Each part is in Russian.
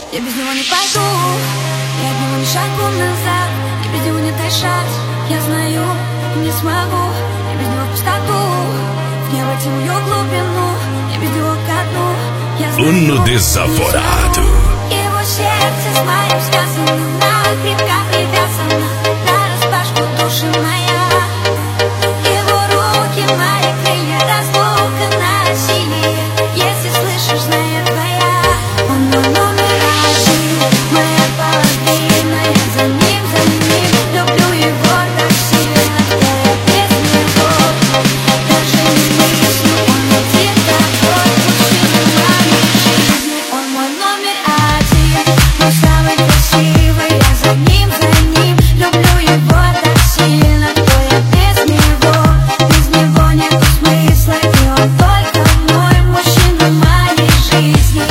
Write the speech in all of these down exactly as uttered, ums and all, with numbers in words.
Я без него не пойду, я от него ни шагу назад. Я без него не дышать, я знаю, не смогу. Я без него в пустоту, в небо темную глубину. Я без него ко дну, я знаю, Uno desaforado. его сердце с моим сказанным нам крепко привязано. Нараспашку души моя, его руки, мои крылья, разлука на насилие. Если слышишь, знает твоя. Он мой номер один, моя половина. Я за ним, за ним люблю его так сильно, что я без него даже не мыслю. Он один такой мужчина моей жизни. Он мой номер один, мой самый красивый. Я за ним, за ним люблю его так сильно, что я без него, без него нету смысла. И он только мой мужчина моей жизни.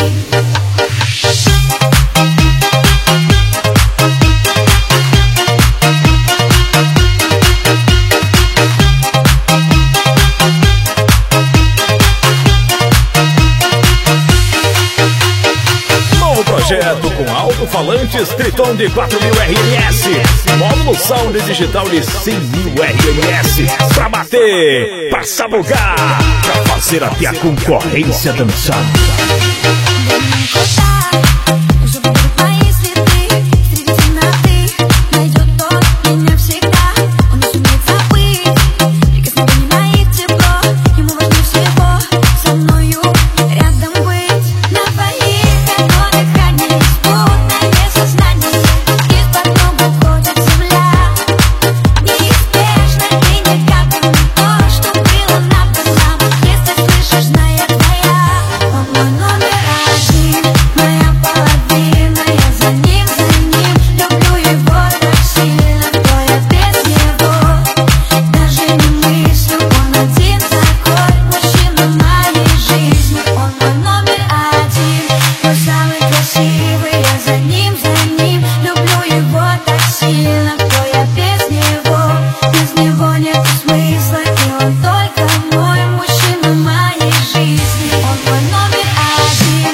Novo projeto com alto-falantes Triton de quatro mil R M S, módulo sound digital de cem mil R M S, pra bater, pra sabogar, pra fazer até a concorrência dançar. Уже будут мои следы среди темноты. Найдет тот меня всегда. Он не сумеет забыть прикосновений моих тепло. Ему важнее всего со мною рядом быть. На твоих ладонях хранились спутанное сознание. Из-под ног уходит земля. Неизбежно и негаданно то, что было надо нам. Если слышишь, знает твоя. Он мой номер один, моя половина. Я за ним, за ним люблю его так сильно, что я без него даже не мыслю. Он один такой мужчина моей жизни. Он мой номер один, мой самый красивый. Я за ним, за ним люблю его так сильно, что я без него, без него нет смысла. И он только мой мужчина моей жизни. Он мой номер один.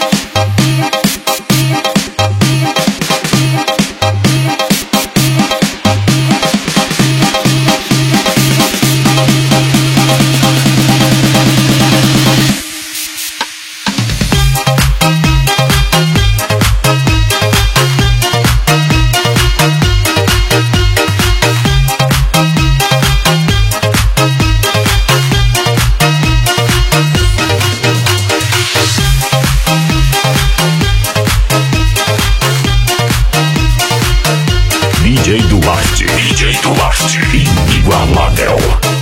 D J Duarte, D J Duarte, inigualável.